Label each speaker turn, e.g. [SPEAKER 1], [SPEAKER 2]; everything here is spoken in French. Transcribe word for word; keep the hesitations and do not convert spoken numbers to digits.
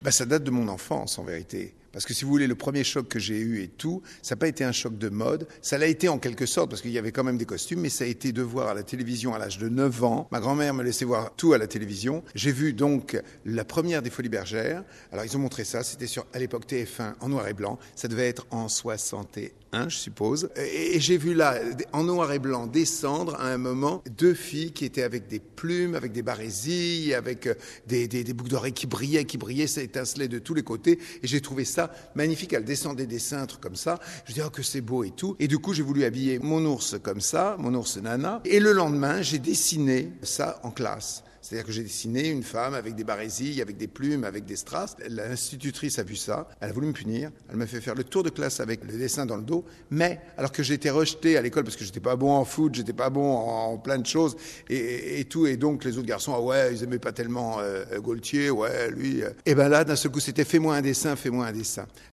[SPEAKER 1] Bah, ça date de mon enfance, en vérité. Parce que si vous voulez, le premier choc que j'ai eu et tout, ça n'a pas été un choc de mode. Ça l'a été en quelque sorte, parce qu'il y avait quand même des costumes, mais ça a été de voir à la télévision à l'âge de neuf ans. Ma grand-mère me laissait voir tout à la télévision. J'ai vu donc la première des Folies Bergères. Alors ils ont montré ça, c'était sur, à l'époque, T F un, en noir et blanc. Ça devait être en soixante et un, je suppose. Et, et j'ai vu là, en noir et blanc, descendre à un moment deux filles qui étaient avec des plumes, avec des barésilles, avec des, des, des boucles d'oreilles qui brillaient, qui brillaient, ça étincelait de tous les côtés. Et j'ai trouvé ça magnifique. Elle descendait des cintres comme ça. Je dis, oh, que c'est beau et tout. Et du coup, j'ai voulu habiller mon ours comme ça, mon ours Nana. Et le lendemain, j'ai dessiné ça en classe. C'est-à-dire que j'ai dessiné une femme avec des barésilles, avec des plumes, avec des strass. L'institutrice a vu ça, elle a voulu me punir, elle m'a fait faire le tour de classe avec le dessin dans le dos, mais alors que j'étais rejeté à l'école parce que j'étais pas bon en foot, j'étais pas bon en, en plein de choses et, et, et tout, et donc les autres garçons, ah ouais, ils aimaient pas tellement euh, Gaultier, ouais, lui. Euh. Et ben là, d'un seul coup, c'était fais-moi un dessin, fais-moi un dessin.